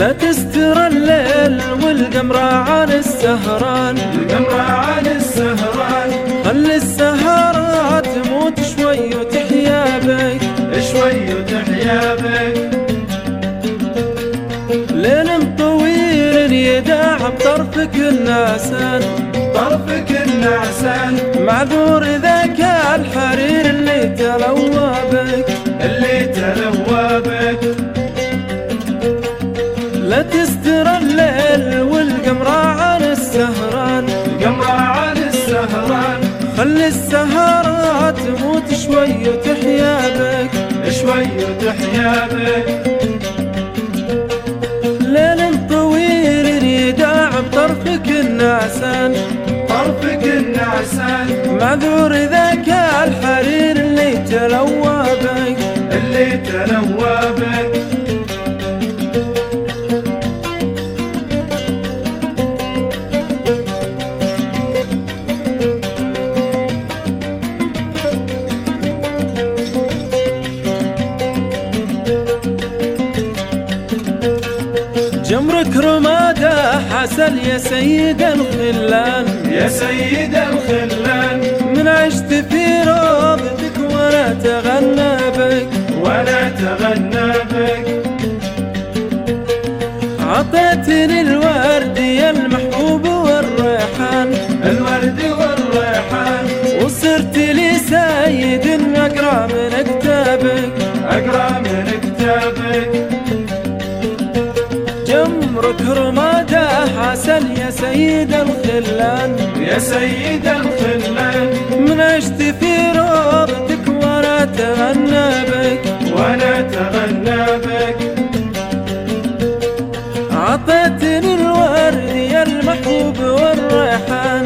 لا تستر الليل والقمر عن السهران، خلي السهرة تموت شوي وتحيا بك، ليل طويل يداع بطرفك النعسان، معذور ذاك الحرير اللي تلوى بك، لا تستر الليل والقمر عن السهران، خلي السهرة تموت شوي وتحيا بك، ليل طويل يداع بطرفك النعسان، معذور ذاك الحرير اللي تلوى بك، جمرك رماده حسن يا سيد الخلان، من عشت في روضتك وانا تغنى بك، عطيتني الورد يا المحبوب والريحان، وصرت لي سيد اقرا من كتابك، جمرك رماده حسن يا سيد الخلان، من عشت في روضتك وانا تغنى بك، عطيتني الورد يا المحبوب والريحان،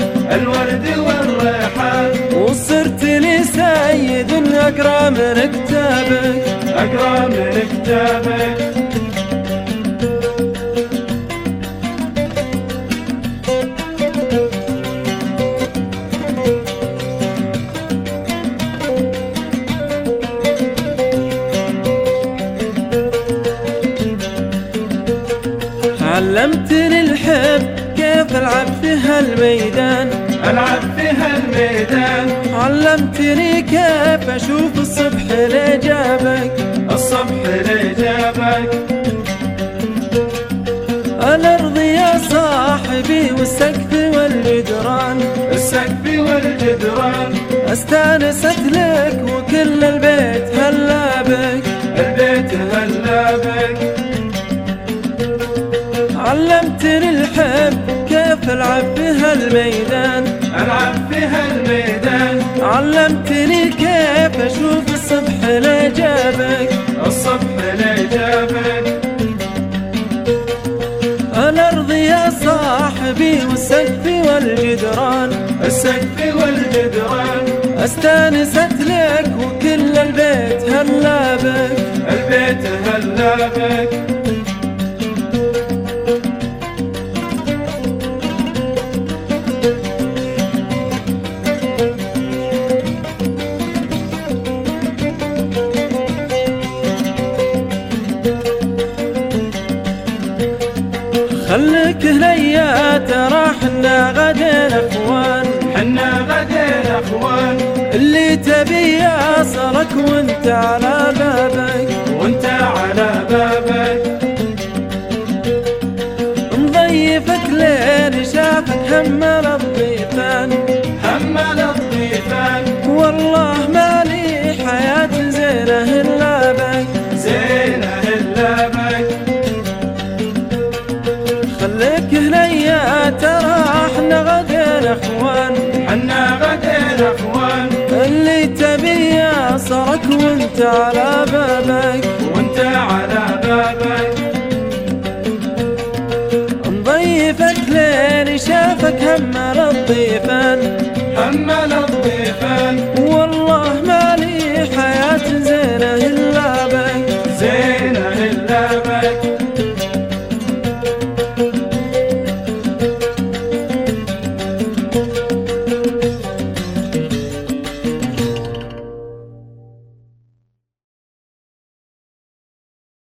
وصرت لي سيد اقرا من كتابك، علمتني الحب كيف العب في هالميدان، علمتني كيف اشوف الصبح اللي جابك، الارض يا صاحبي والسقف والجدران، استانست لك وكل البيت هلا بك، علمتني الحب كيف العب في هالميدان، علمتني كيف اشوف الصبح اللي جابك، الارض يا صاحبي والسقف والجدران، استانست لك وكل البيت هلا بك، خليك هنيا ترى حنا غدين اخوان، اللي تبي يصلك وانت على بابك، مضيفك لين شافك همل الضيفان، والله ما لي حياة زينة إلا بك، خليك هنيا ترى حنا غدين اخوان، اللي تبي يصرك وانت على بابك، مضيفك لين شافك همل الضيفان، والله ما لي حياة زينة إلا بك،